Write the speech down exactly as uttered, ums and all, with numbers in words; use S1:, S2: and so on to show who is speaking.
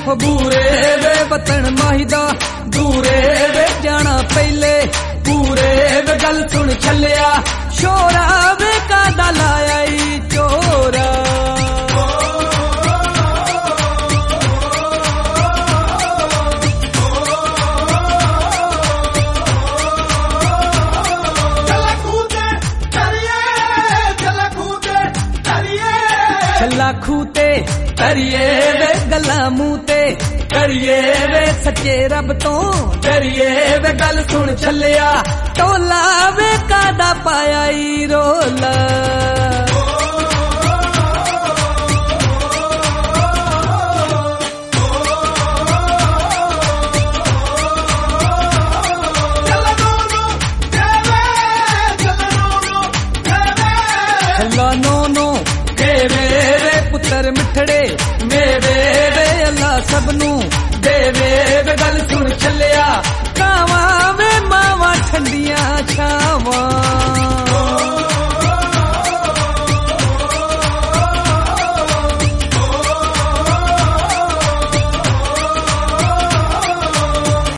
S1: ਬੂਰੇ ਵੇ ਵਤਨ ਮਾਹੀਦਾ ਦੂਰੇ ਵੇ ਜਾਣਾ ਪਹਿਲੇ ਪੂਰੇ ਵੇ ਗੱਲ ਸੁਣ ਛੱਲਿਆ ਸ਼ੋਰਾ ਵੇ ਕਾਦਾ ਲਾਇਆ ਈ ਚੋਰਾ ਛੱਲਾ ਖੂਹ ਤੇ ਕਰੀਏ ਵੇ ਗੱਲਾਂ ਮੂੰਹ ਤੇ ਕਰੀਏ ਵੇ ਸੱਚੇ ਰੱਬ ਤੋਂ ਡਰੀਏ ਵੇ ਗੱਲ ਸੁਣ ਛੱਲਿਆ ਟੋਲਾ ਵੇ ਕਾਦਾ ਪਾਇਆ ਈ ਰੋਲਾ ਛੱਲਾ ਨੋ ਨੋ ਦੇਵੇ ਵੇ ਪੁੱਤਰ ਮਿੱਠੜੇ ਮੇਵੇ ਵੇ ਅੱਲਾ ਸਭ ਨੂੰ ਦੇਵੇ ਵੇ ਗੱਲ ਸੁਣ ਛੱਲਿਆ